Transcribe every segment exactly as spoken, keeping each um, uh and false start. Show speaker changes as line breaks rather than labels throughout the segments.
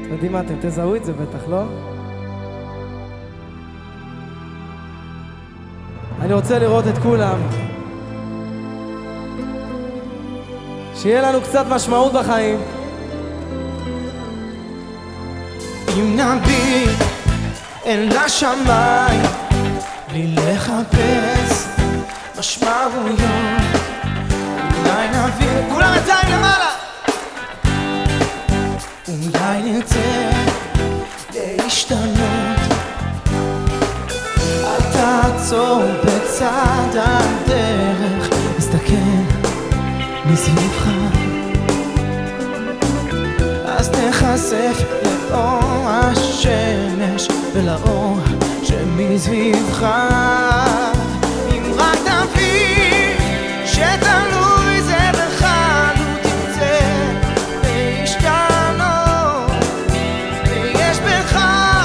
יודעים מה, אתם תזהו את זה בטח, לא? אני רוצה לראות את כולם, שיהיה לנו קצת משמעות בחיים.
אם נביט אל השמיים בלי לחפש משמעויות, אולי נבין, כולם ידיים למעלה, אולי נרצה להשתנות. אל תעצור בצד הדרך, תסתכל מסביבך, אז תחשף לאור השמש ולאור שמסביבך. אם רק תבין שתלוי זה בך, לו תרצה להשתנות, ויש בך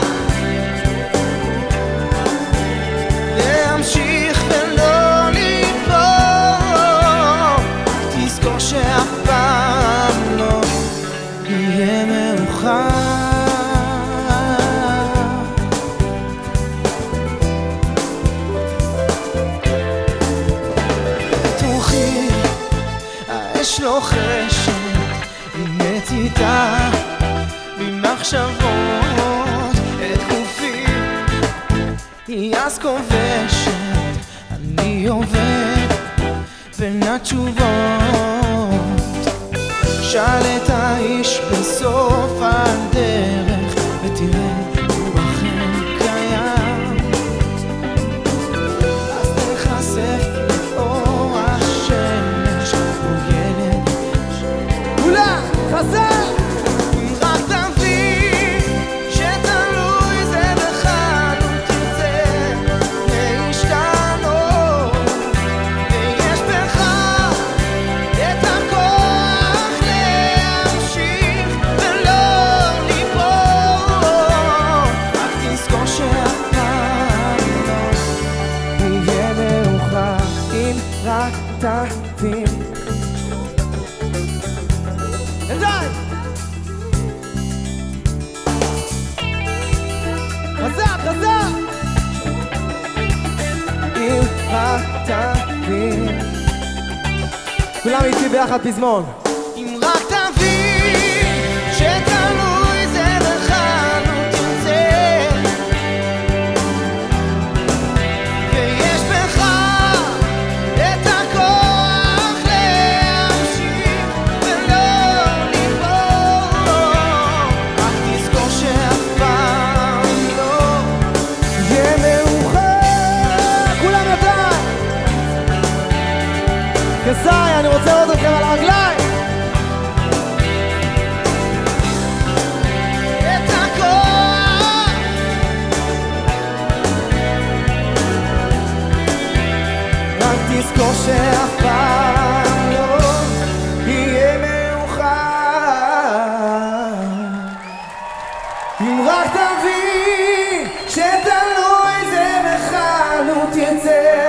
להמשיך ולא ליפול. תזכור שאף פעם לא יהיה מאוחר. תורכי האש לא חשת, היא מציתה במחשבות את גופי, היא אז כובשת, אני עובד בין התשובות. שאל את האיש בסוף הדרך ותראה הוא אכן קיים, אז תחשף לאור השמש, הוא ילד
כולם, חזק!
אם רק תבין שתלוי זה בך, לו תרצה להשתנות, ויש בך את הכוח להמשיך ולא ליפול. רק תזכור שאף פעם לא
יהיה מאוחר אם רק תבין. ידיים! חזק, חזק! אם רק תבין. כולם איתי ביחד פזמון.
אם רק תבין שתלוי זה בך, לו תרצה, ויש בך את הכוח להמשיך ולא ליפול. רק תזכור שאף פעם לא
יהיה מאוחר. כולם ידיים! כסאי, אני רוצה לראות אתכם על הרגליים.
את הכוח.
רק תזכור שאף פעם לא יהיה מאוחר. אם רק תבין שתלוי זה בך, לו תרצה,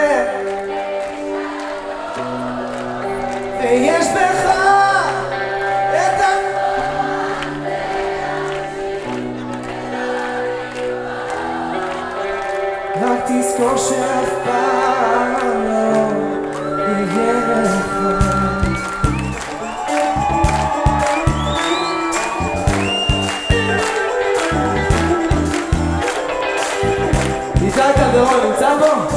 ויש בך את ה... רק תזכור שאף פעם לא יהיה מאוחר. איתי קלדרון נמצא פה?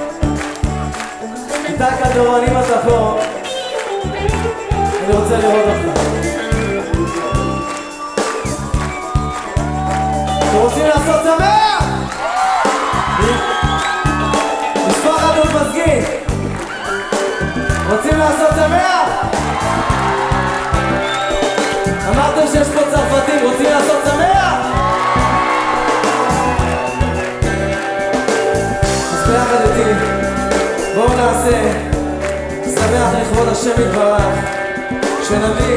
איתי קלדרון, אם אתה פה אני רוצה לראות אותך. אתם רוצים לעשות שמח? משפחת ומזגין, רוצים לעשות שמח? אמרתם שיש פה צרפתים, רוצים לעשות שמח? אז ביחד איתי בואו נעשה שמח לכבוד השם יתברך, שנביא